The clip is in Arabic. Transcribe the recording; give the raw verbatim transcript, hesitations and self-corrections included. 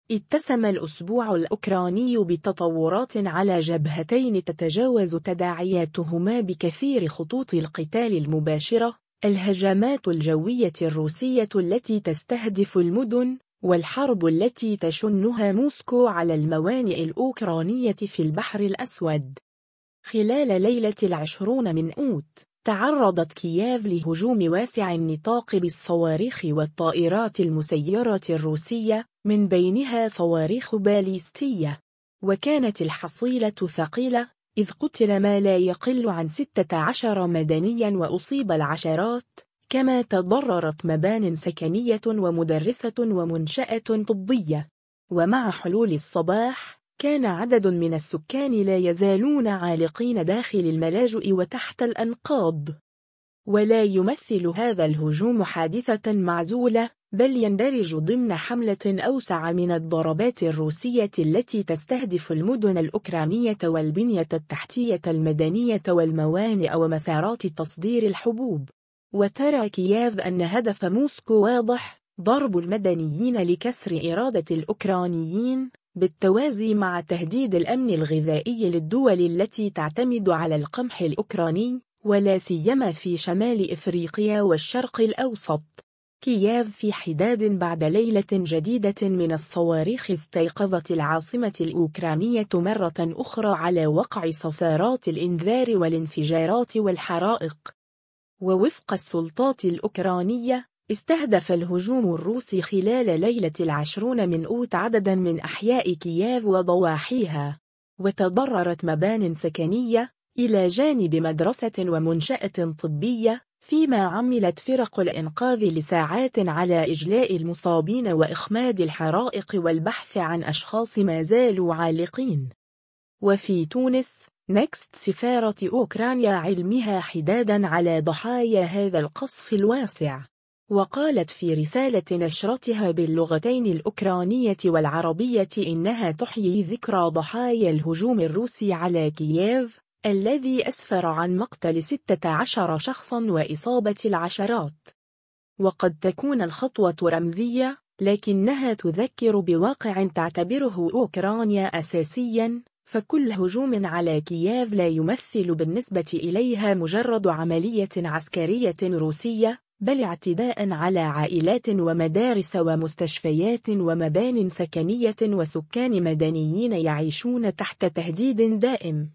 اتسم الأسبوع الأوكراني بتطورات على جبهتين تتجاوز تداعياتهما بكثير خطوط القتال المباشرة: الهجمات الجوية الروسية التي تستهدف المدن، والحرب التي تشنها موسكو على الموانئ الأوكرانية في البحر الأسود. خلال ليلة العشرون من أوت، تعرضت كييف لهجوم واسع النطاق بالصواريخ والطائرات المسيرة الروسية، من بينها صواريخ باليستية، وكانت الحصيلة ثقيلة، إذ قتل ما لا يقل عن ستة عشر مدنياً وأصيب العشرات، كما تضررت مبان سكنية ومدرسة ومنشأة طبية. ومع حلول الصباح، كان عدد من السكان لا يزالون عالقين داخل الملاجئ وتحت الأنقاض. ولا يمثل هذا الهجوم حادثة معزولة، بل يندرج ضمن حملة أوسع من الضربات الروسية التي تستهدف المدن الأوكرانية والبنية التحتية المدنية والموانئ ومسارات تصدير الحبوب. وترى كييف أن هدف موسكو واضح: ضرب المدنيين لكسر إرادة الأوكرانيين، بالتوازي مع تهديد الأمن الغذائي للدول التي تعتمد على القمح الأوكراني، ولا سيما في شمال إفريقيا والشرق الأوسط. كييف في حداد بعد ليلة جديدة من الصواريخ استيقظت العاصمة الأوكرانية مرة أخرى على وقع صفارات الإنذار والانفجارات والحرائق. ووفق السلطات الأوكرانية، استهدف الهجوم الروسي خلال ليلة العشرون من أوت عددا من أحياء كييف وضواحيها، وتضررت مبان سكنية، إلى جانب مدرسة ومنشأة طبية، فيما عملت فرق الإنقاذ لساعات على إجلاء المصابين وإخماد الحرائق والبحث عن أشخاص ما زالوا عالقين. وفي تونس، نكست سفارة أوكرانيا علمها حدادا على ضحايا هذا القصف الواسع، وقالت في رسالة نشرتها باللغتين الأوكرانية والعربية إنها تحيي ذكرى ضحايا الهجوم الروسي على كييف، الذي أسفر عن مقتل ستة عشر شخصا وإصابة العشرات. وقد تكون الخطوة رمزية، لكنها تذكر بواقع تعتبره أوكرانيا أساسيا، فكل هجوم على كييف لا يمثل بالنسبة إليها مجرد عملية عسكرية روسية، بل اعتداء على عائلات ومدارس ومستشفيات ومبان سكنية وسكان مدنيين يعيشون تحت تهديد دائم.